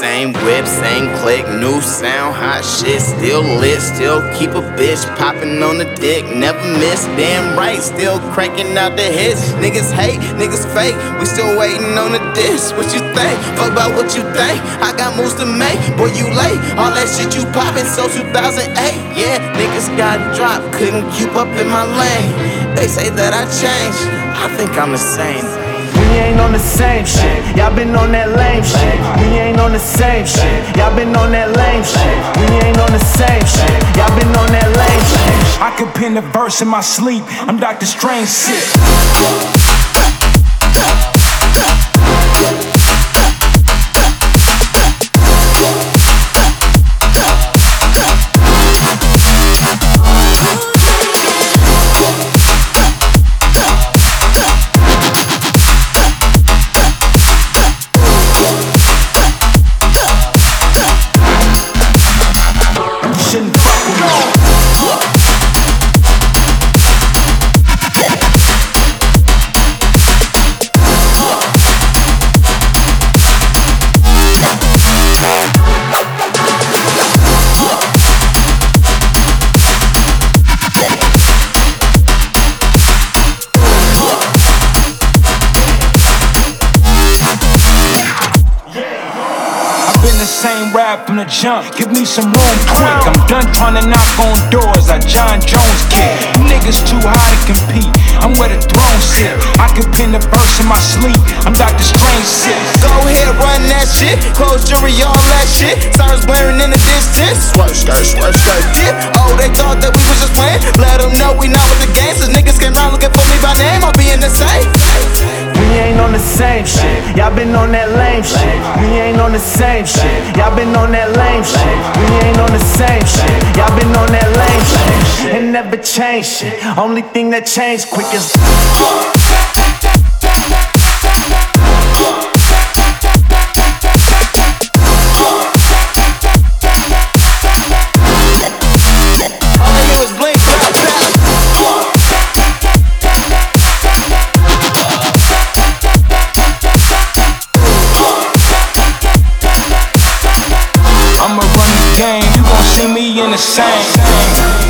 same whip, same click, new sound, hot shit, still lit, still keep a bitch popping on the dick, never miss, damn right, still cranking out the hits. Niggas hate, niggas fake, we still waiting on the diss. What you think? Fuck about what you think. I got moves to make, boy you late. All that shit you poppin', so 2008. Yeah, niggas got dropped, couldn't keep up in my lane. They say that I changed, I think I'm the same. We ain't on the same shit. Y'all been on that lame shit. We ain't on the same shit. Y'all been on that lame shit. We ain't on the same shit. Y'all been on that lame shit. I could pen a verse in my sleep. I'm Dr. Strange sick. Same rap from the jump, give me some room quick. I'm done trying to knock on doors like John Jones kick. You niggas too high to compete, I'm where the throne sit. I can pen the verse in my sleep, I'm Dr. Strange sick. Go ahead, run that shit, close jury, all that shit. Sirens blaring in the distance, swerve, skirt, dip. Oh, they thought that we was just playing, let them know we not with the game. Since niggas came round looking for me by name, I'll be in the safe. We ain't on the same shit. Y'all been on that lame shit. We ain't on the same shit. Y'all been on that lame shit. We ain't on the same shit. Y'all been on that lame shit. And never change shit. Only thing that changed quick is I'ma run the game, you gon' see me in the same.